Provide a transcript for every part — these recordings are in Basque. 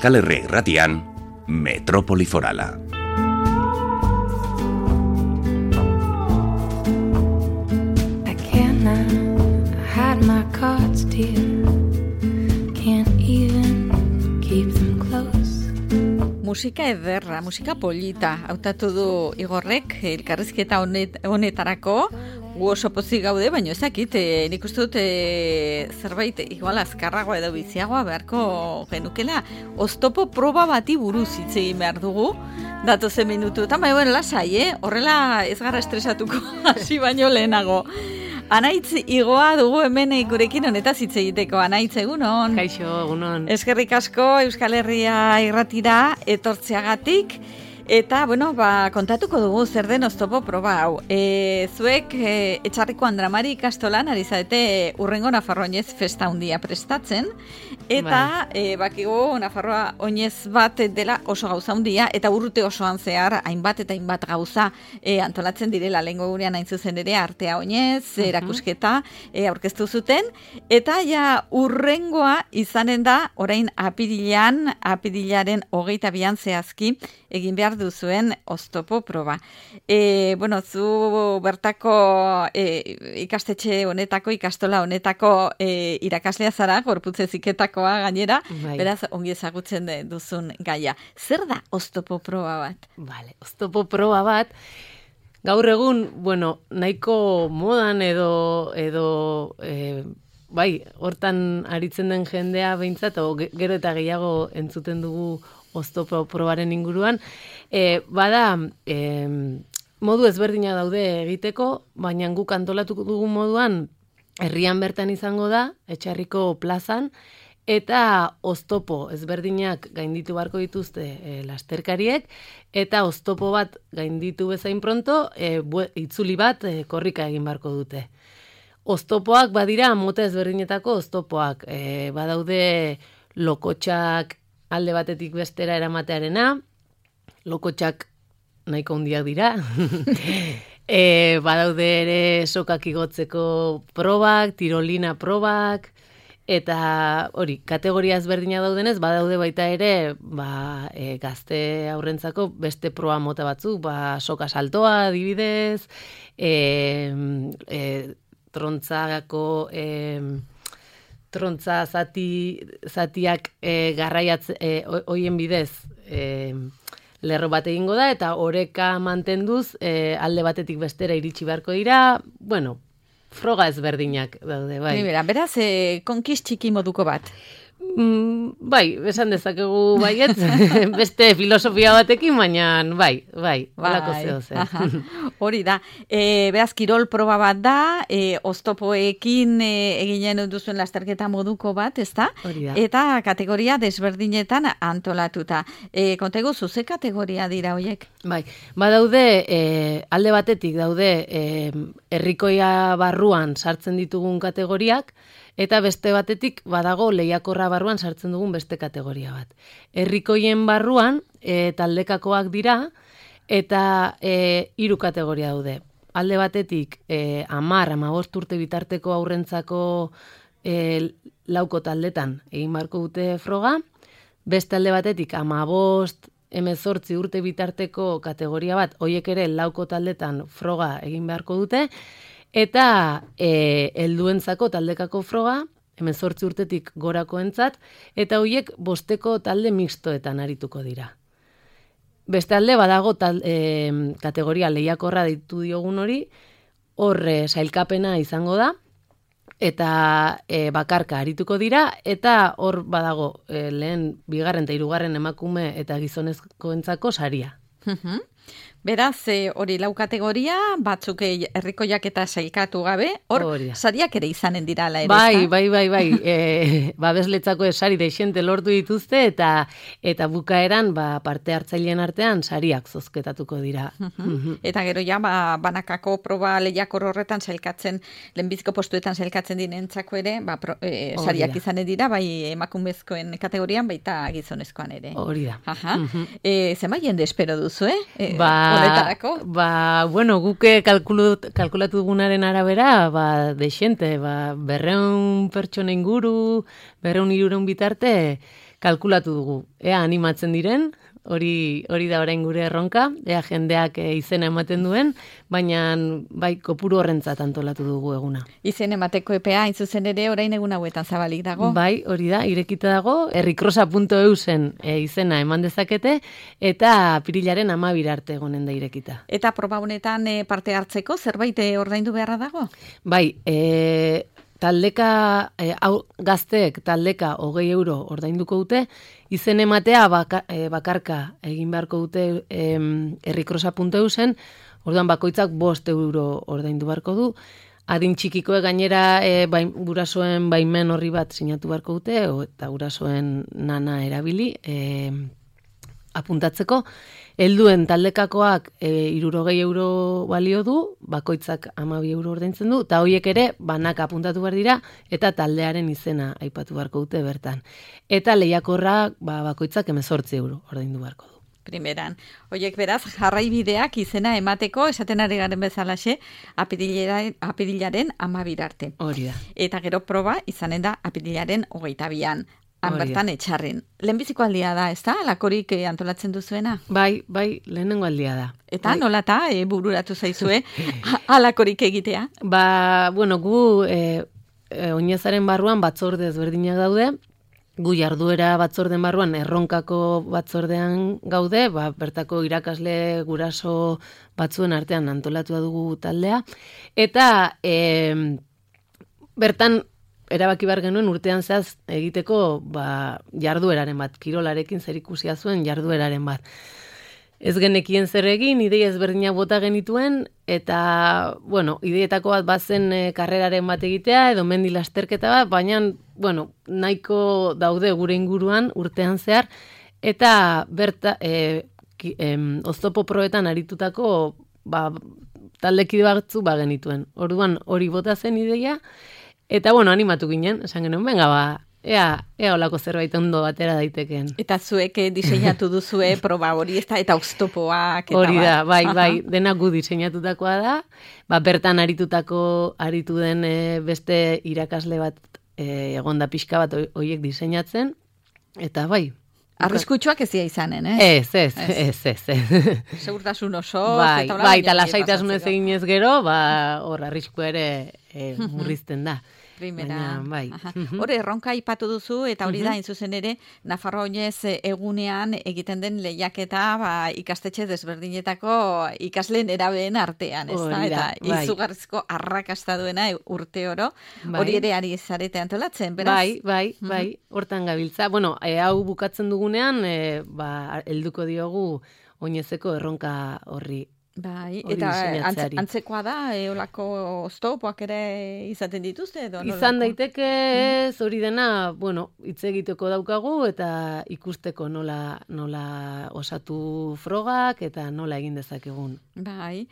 Euskal Herria Irratian, Metrópoli Forala. I cannot hide my cards, dear. Can't even keep them close. Musika ederra, musika polita, hautatu du Igorrek elkarrizketa honetarako. Gu oso pozik gaude, baina ezakit, nik uste dut zerbait igual azkarragoa edo biziagoa beharko genukela. Oztopo proba bati buruz hitz egin behar dugu, datozen minutuetan, baina lasai, horrela ez gara estresatuko hasi baino lehenago. Anaitz Igoa dugu hemen gurekin honetaz hitz egiteko. Anaitz, egunon. Kaixo, egunon. Eskerrik asko Euskal Herria Irratira etortzeagatik. Eta, kontatuko dugu zer den oztopo proba hau. Zuek Etxarriko Andramari ikastolan ari zarete hurrengo Nafarroa Oinez festa handia prestatzen. Eta bakigu Nafarroa Oinez bat dela oso gauza handia, eta urte osoan zehar hainbat eta hainbat gauza antolatzen direla. Lehengo gurean hain zuzen ere Artea Oinez, erakusketa aurkeztu zuten. Eta ja hurrengoa izanen da, orain apirilaren 22an zehazki, egin behar duzuen oztopo proba. Zu bertako ikastetxe honetako, ikastola honetako irakaslea zara, gorputz heziketakoa gainera, beraz ongi ezagutzen duzun gaia. Zer da oztopo proba bat? Vale, oztopo proba bat, gaur egun, nahiko modan edo hortan aritzen den jendea behintzat, gero eta gehiago entzuten dugu oztopo probaren inguruan, modu ezberdina daude egiteko, baina guk antolatuko dugun moduan herrian bertan izango da, Etxarriko plazan, eta oztopo ezberdinak gainditu beharko dituzte lasterkariek, eta oztopo bat gainditu bezain pronto, itzuli bat korrika egin beharko dute. Oztopoak badira mota ezberdinetako oztopoak, badaude lokotxak alde batetik bestera eramatearena, lokotxak nahiko handiak dira, badaude ere sokak igotzeko probak, tirolina probak, eta hori, kategoria ezberdina daudenez, badaude baita ere, gazte aurrentzako beste proba mota batzuk, soka saltoa adibidez, trontza zatiak hoien bidez lerro bat egingo da, eta oreka mantenduz alde batetik bestera iritsi beharko dira, froga ezberdinak daude, bai. Beraz, konkist txiki moduko bat. Esan dezakegu baiet, beste filosofia batekin, baina holako zehoze. Hori da. Beraz, kirol proba bat da, oztopoekin eginen duzuen lasterketa moduko bat, ezta? Hori da. Eta kategoria desberdinetan antolatuta. Kontegu, zuze kategoria dira hoiek? Badaude, alde batetik daude, herrikoia barruan sartzen ditugun kategoriak, eta beste batetik badago lehiakorra barruan sartzen dugun beste kategoria bat. Herrikoien barruan taldekakoak dira eta 3 kategoria daude. Alde batetik 10-15 urte bitarteko aurrentzako lauko taldetan egin beharko dute froga, beste alde batetik 15-18 urte bitarteko kategoria bat, hoiek ere lauko taldetan froga egin beharko dute, eta helduentzako taldekako froga, 18 urtetik gorakoentzat, eta hoiek 5 talde mixtoetan arituko dira. Beste alde badago kategoria lehiakorra deitu diogun hori, hor sailkapena izango da, eta bakarka arituko dira, eta hor badago lehen, bigarren eta hirugarren emakume eta gizonezkoentzako saria. Beraz, hori lau kategoria, batzuk herrikoiak eta sailkatu gabe, hor sariak ere izanen dira ala ere. Bai. Babesletzako sari deixente lortu dituzte, eta bukaeran parte hartzaileen artean sariak zozketatuko dira. Eta gero ja, banakako proba lehiakor horretan sailkatzen, lehenbiziko postuetan sailkatzen dinentzako ere, sariak izanen dira, bai emakumezkoen kategorian, baita gizonezkoan ere. Hori da. Zema jende espero duzu, honetarako? Guke kalkulatu dugunaren arabera, deixente, 200 pertsona inguru, 200-300 bitarte, kalkulatu dugu. Ea animatzen diren, hori da orain gure erronka, ea jendeak izena ematen duen, baina bai kopuru horrentzat antolatu dugu eguna. Izen emateko epea, hain zuzen ere, orain egun hauetan zabalik dago. Bai, hori da, irekita dago, herrikrosa.eusen izena eman dezakete, eta apirilaren 12 arte egonen da irekita. Eta proba honetan parte hartzeko, zerbait ordaindu beharra dago? Bai, taldeka, gazteek taldeka 20 euro ordainduko dute, izen ematea bakarka egin beharko dute herrikrosa.eusen, orduan bakoitzak 5 euro ordaindu beharko du, adin txikikoek gainera gurasoen baimen horri bat sinatu beharko dute, eta gurasoen nana erabili apuntatzeko. Helduen taldekakoak 60 euro balio du, bakoitzak 12 euro ordaintzen du, eta horiek ere banaka apuntatu behar dira, eta taldearen izena aipatu beharko dute bertan. Eta lehiakorrak bakoitzak 18 euro ordaindu beharko du. Primeran. Horiek beraz, jarraibideak izena emateko, esaten ari garen bezalaxe, apirilaren 12 arte. Hori da. Eta gero proba izanen da apirilaren 22an. Bertan etxarren. Lehenbiziko aldia da, ez da? Lakorik antolatzen duzuena? Bai, lehenengo aldia da. Eta nolata, bururatu zaizue, alakorik egitea? Gu oinezaren barruan batzorde ezberdinak daude, gu jarduera batzorden barruan erronkako batzordean gaude, bertako irakasle guraso batzuen artean antolatua dugu taldea, eta bertan erabaki behar genuen urtean zehaz egiteko jardueraren bat, kirolarekin zerikusia zuen jardueraren bat. Ez genekien zer egin, ideia ezberdinak bota genituen, eta, ideietako bat bazen karreraren bat egitea, edo mendi lasterketa bat, baina, nahiko daude gure inguruan urtean zehar, eta oztopo proetan aritutako taldekide batzu genituen. Orduan hori bota zen ideia, eta, animatu ginen, esan genuen, ea olako zerbait ondo batera daitekeen. Eta zuek diseinatu duzue proba hori, eta oztopoak. Hori da, bai, denak gu diseinatutakoa da, bertan aritu den beste irakasle bat egonda pixka bat horiek diseinatzen, eta bai. Arriskutsuak ez dira izanen, eh? Ez. Segurtasun oso. Bai, eta lasaitasun ez eginez gero, hor arrisku ere murrizten da. Primera. Hore, erronka aipatu duzu, eta hori da, zuzen ere, Nafarroa Oinez egunean egiten den lehiaketa ikastetxe desberdinetako ikasleen erabeen artean, ez da? Eta izugarrizko arrakasta duena urte oro, hori ere ari zarete antolatzen, beraz? Bai, hortan gabiltza. Hau bukatzen dugunean, helduko diogu Oinezeko erronka horri. Bai, eta antzekoa da, olako oztopoak ere izaten dituzte? Izan daiteke ez, hori dena, hitz egiteko daukagu, eta ikusteko nola osatu frogak, eta nola egin dezakegun. Bai,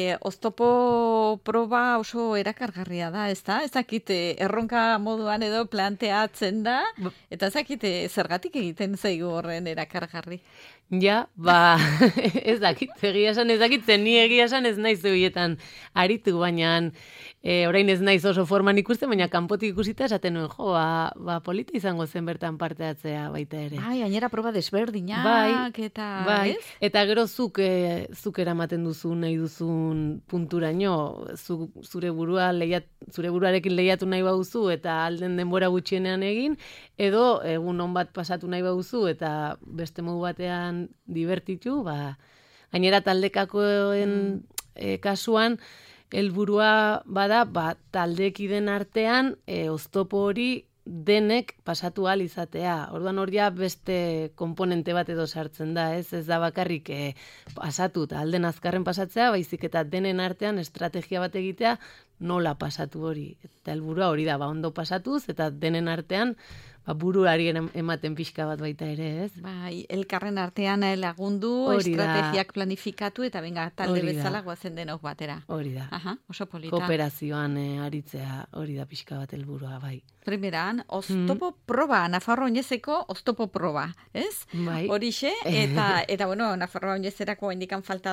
oztopo proba oso erakargarria da, ez da? Ezakit erronka moduan edo planteatzen da, eta ezakit zergatik egiten zaigu horren erakargarri. Ja, ez dakit, ni egia esan ez naiz horietan aritu, baina orain ez naiz oso forman ikusten, baina kanpotik ikusita esaten nuen, polita izango zen bertan parte hartzea baita ere. Bai, gainera proba desberdinak, eta... Bai, eta gero zuk eramaten duzu nahi duzun punturaino, zure buruarekin lehiatu nahi baduzu, eta alden denbora gutxienean egin, edo egun on bat pasatu nahi baduzu, eta beste modu batean divertitu, gainera taldekakoen kasuan, helburua bada, taldekiden artean, oztopo hori denek pasatu ahal izatea. Orduan hori beste komponente bat edo sartzen da, ez da bakarrik pasatu, eta alden azkarren pasatzea, baizik eta denen artean estrategia bat egitea nola pasatu hori. Eta helburua hori da, ondo pasatuz, eta denen artean buruari ematen pixka bat baita ere, ez? Bai, elkarren artean lagundu, estrategiak planifikatu, eta benga, talde bezala guazen denok batera. Hori da. Oso polita. Kooperazioan aritzea, hori da pixka bat helburua, bai. Primeran, oztopo proba, Nafarroa Oinezeko oztopo proba, ez? Bai. Horixe, eta Nafarroa Oinezerako indikan falta da,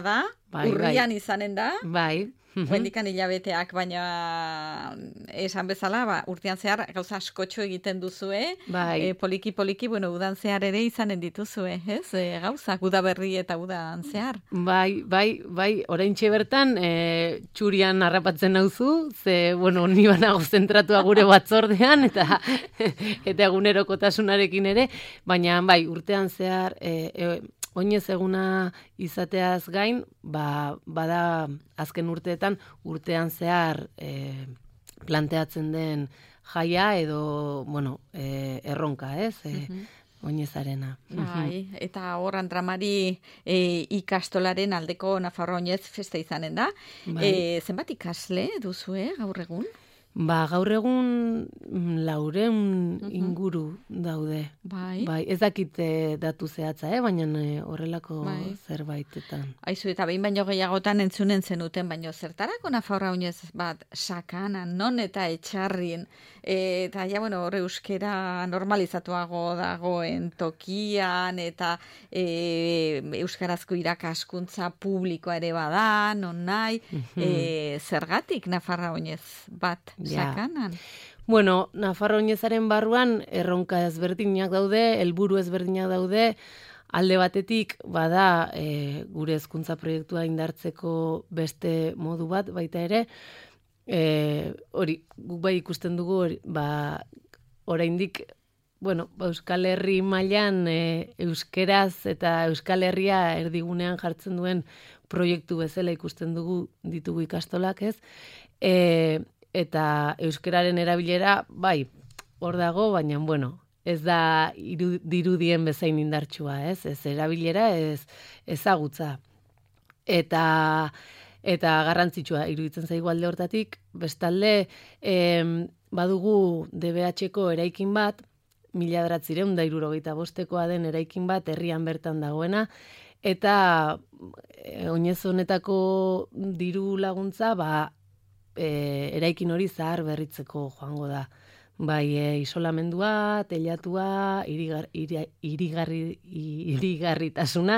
urrian izanen da. Bai. Bendikan hilabeteak, baina esan bezala, urtean zehar gauza askotxo egiten duzue, Bai. poliki, bueno, udan zehar ere izanen dituzue, ez? Gauzak, udaberri eta udan zehar. Bai, oraintxe bertan, txurian harrapatzen nauzu, ze, bueno, ni banago zentratua gure batzordean, eta egunerokotasunarekin ere, baina, bai, urtean zehar, oinez eguna izateaz gain, bada azken urtean zehar planteatzen den jaia edo, bueno, erronka, ez? Oinezarena. Bai, eta hor Andramari ikastolaren aldeko Nafarroa Oinez festa izanen da. Bai. Zenbat ikasle duzue gaur egun? Gaur egun 400 inguru daude. Bai. Ez dakit datu zehatza, baina horrelako zerbaitetan. Aizu, eta behin baino gehiagotan entzunen zenuten, baino zertarako Nafarroa Oinez bat sakanan, non eta etxarrin, eta ja, bueno, hor euskera normalizatuago dagoen tokian, eta euskarazko irakaskuntza publikoa ere bada, non nahi, zergatik Nafarroa Oinez bat sakanan? Bueno, Nafarroa Oinezaren barruan erronka ezberdinak daude, helburu ezberdinak daude, alde batetik bada gure hezkuntza proiektua indartzeko beste modu bat baita ere, hori guk bai ikusten dugu oraindik, bueno, Euskal Herri mailan euskeraz eta Euskal Herria erdigunean jartzen duen proiektu bezala ikusten ditugu ikastolak, ez? Eta euskararen erabilera, bai, hor dago, baina, bueno, ez da dirudien bezain indartsua, ez? Ez erabilera, ez ezagutza. Eta garrantzitsua iruditzen zaigu alde hortatik, bestalde, badugu DBH-ko eraikin bat, 1975koa den eraikin bat, herrian bertan dagoena, eta oinez honetako diru laguntza, eraikin hori zahar berritzeko joango da. Bai, isolamendua, teilatua, irigarritasuna,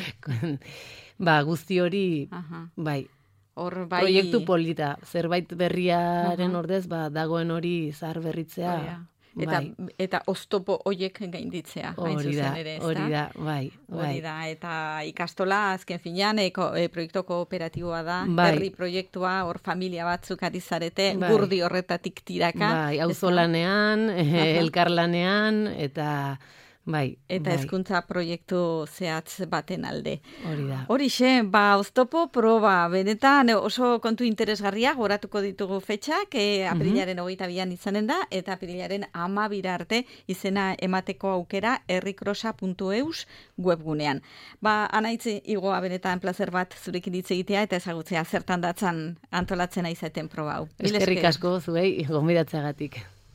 guzti hori, bai, proiektu polita, zerbait berriaren ordez, dagoen hori zahar berritzea. Eta oztopo hoiek gainditzea. Hori da, bai. Hori da, eta ikastola azken finean proiektu kooperatiboa da, herri proiektua, hor familia batzuk ari zarete, gurdi horretatik tiraka. Bai, auzolanean, elkarlanean, eta bai. Eta hezkuntza proiektu zehatz baten alde. Hori da. Horixe, oztopo proba, benetan oso kontu interesgarria, goratuko ditugu fetxak, aprilaren 22an izanen da, eta aprilaren 12 arte izena emateko aukera herrikrosa.eus webgunean. Anaitzi, Igoa, benetan plazer bat zurekin hitz egitea, eta ezagutzea zertan datzan antolatzen aizaten proba hau. Eskerrik asko zuei gonbidatzeagatik.